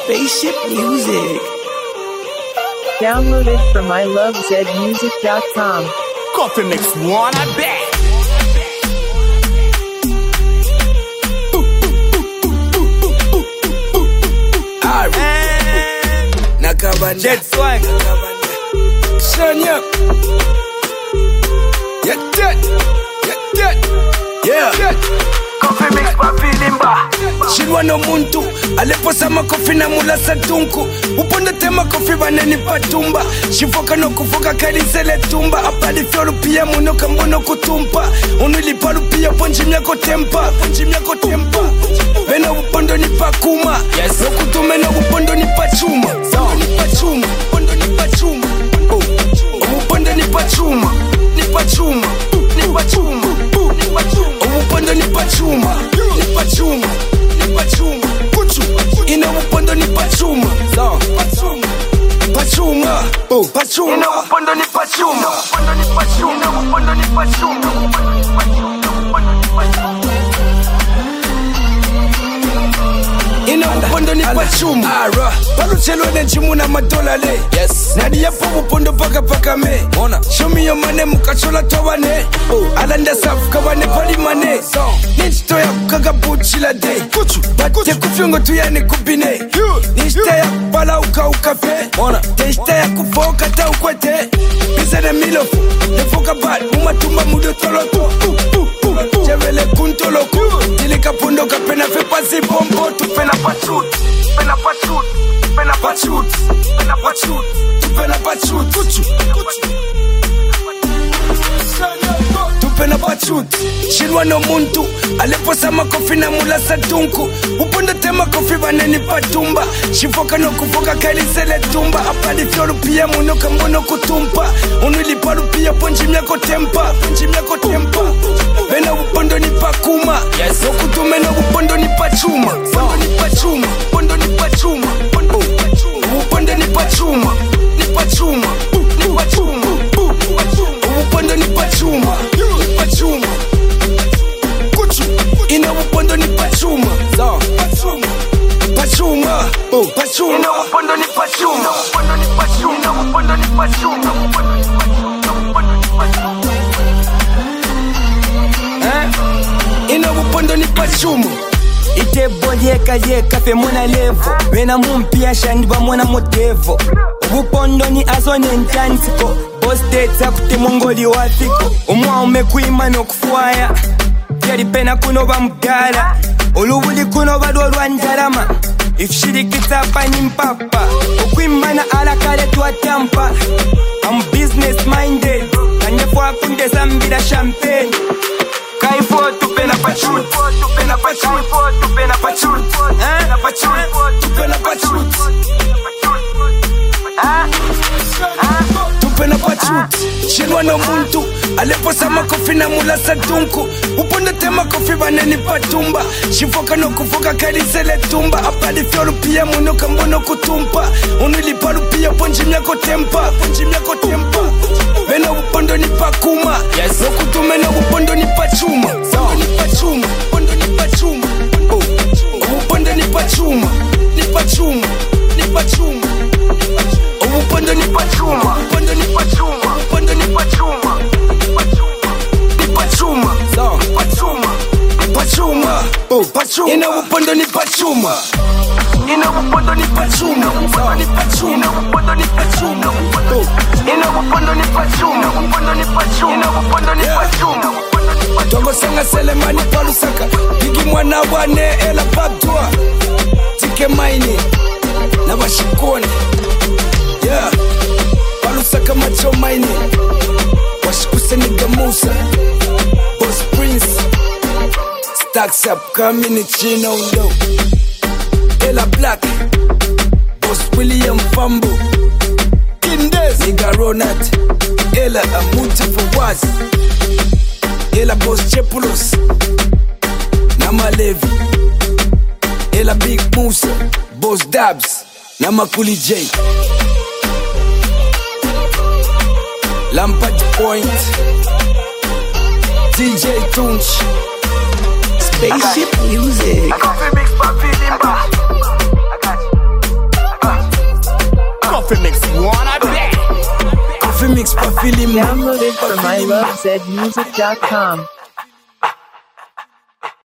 Spaceship Music. Downloaded from ilovezmusic.com. Coffee Mix One, I bet. Nakabanda Jet Swag. Shanya Yeah Coffee mix papi limba. Shilwa no muntu aleposa makofi na mula satunku uponda tema kofi baneni patumba shifoka no kufoka kalisele tumba apali fyolu pia muno kambono kutumpa unilipa lupia ponji myako tempa Bena upondo ni pakuma yes. No kutume no upondo ni pachuma Upondo ni pachuma Upondo ni pachuma Upondo ni pachuma Kuchu ina upondo ni pachuma Pachuma Ina upondo ni pachuma. Upondo ni pachuma. Ina upondo ni pachuma Paluchelo ne chimuna madola le yes. Nadi ya po upondo paka me Mona. Show me your money mukachola towane Alanda safu kawane pali mane Nishto ya kukaga buchi la day Bate kufiongo tuyane kubine Nishto ya kupala ukafe Nishto ya kufoka ta ukwete Pisa na milofu Nefoka bad umatumba mudo toloto Chevele kuntoloku Tilika pundo kapena fe pasi bombo Tupena pachut Tupena pachut Shilwa no muntu aleposa makofi na mula satunku uponda tema kofi baneni patumba shifoka no kufoka kalisele tumba apali fyolu pia muno kambono kutumpa unilipa lupia ponji myako tempa Bena upondo ni pakuma yes. No kutume no upondo ni pachuma Upondo ni pachuma Upondo ni pachuma Upondo ni pachuma Kuchu ina upondo ni pachuma Pachuma Ina upondo ni pachuma. Upondo ni pachuma. Ina upondo ni pachuma Itebo yeka fe mwana levo Wena mumpia shandi ba mwana motevo Ubupondo ni azone ntansiko Bosteta kuti mongoli wafiko Umwa umekuima no kufuaya Yari pena kuno ba mgala Olubuli kuno ba dolwa njarama Ifshirikita pa ni mpapa Ukuimana ala kare tuwa tampa I'm business minded Kanyefu akunde zambira champagne Kaifo tupena pachut Tupena pachut Shilwa no muntu aleposa makofi na mula satunku uponda tema kofi baneni patumba shifoka no kufoka kalisele tumba apali fyolu pia muno kambono kutumpa unilipa lupia ponji myako tempa Bena upondo ni pakuma yes. No kutume no upondo ni pachuma Upondo ni pachuma Upondo ni pachuma Pachuma Ina upondo ni pachuma Tongo sanga selemani palusaka Gigi mwana wane ela babdua Tike maini na washikone yeah. Palusaka macho maini Washikuse niga Musa Boss Prince Stacks up coming chino undo Ela Black Boss William Fambo Kindes Niga Ronald Ela Amuti for was Ela Boss Chepulos Nama Levi Ela Big Musa Boss Dabs Nama Kuli J Lampard Point DJ Tunch Spaceship Music. Coffee mix papi limba. I got you. Coffee mix, wanna bet. Coffee mix pa film. Download it from ilovezmusic.com.